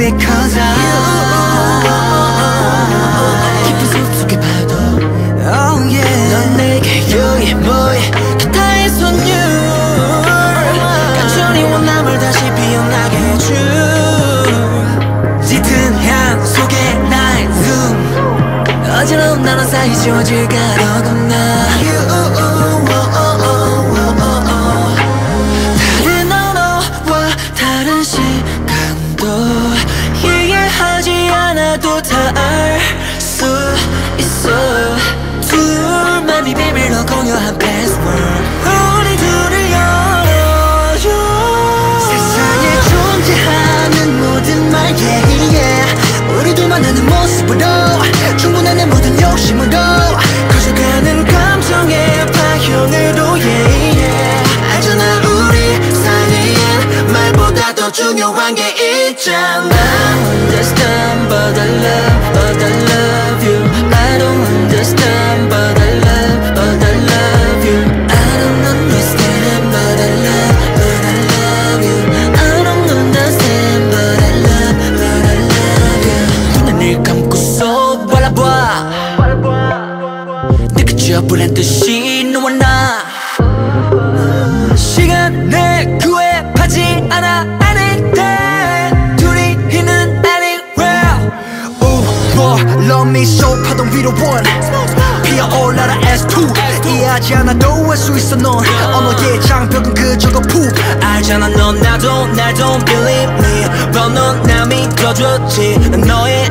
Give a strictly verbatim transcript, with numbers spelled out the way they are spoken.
because I 깊은 숲속의 파도 oh yeah 넌 내게 여기 뭐해 기타의 손율 간절히 원함을 다시 피어나게 해줄 짙은 향 속에 나의 zoom 어지러운 나눠 사이 지워질까 더 겁나 다른 언어와 다른 시간도 이해하지 않아도 다 알 수 있어 둘만이 비밀로 공유한 패스워드 우리 둘을 열어줘 세상에 존재하는 모든 말 yeah, yeah. 우리 둘만 아는 모습으로 충분한 내 모든 욕심으로 커져가는 감정의 파형으로 yeah, yeah. 알잖아 우리 사이엔 말보다 더 중요한 게 있잖아 I don't understand but I love but I love you I don't understand but I love but I love you I don't understand but I love but I love you I don't understand but I love but I love you 눈을 감고서 바라봐 내 그저 불안 듯이 너와 나 시간을 구애하지 않아 anything 둘이 있는 anywhere Ooh, boy, love me so 파동 위로 one 피어올라라 에스 투 이해하지 않아도 알 수 있어 넌 언어의 장벽은 그저 거품 알잖아 넌 나도 날 don't believe me but 넌 나 믿어줬지 난 너의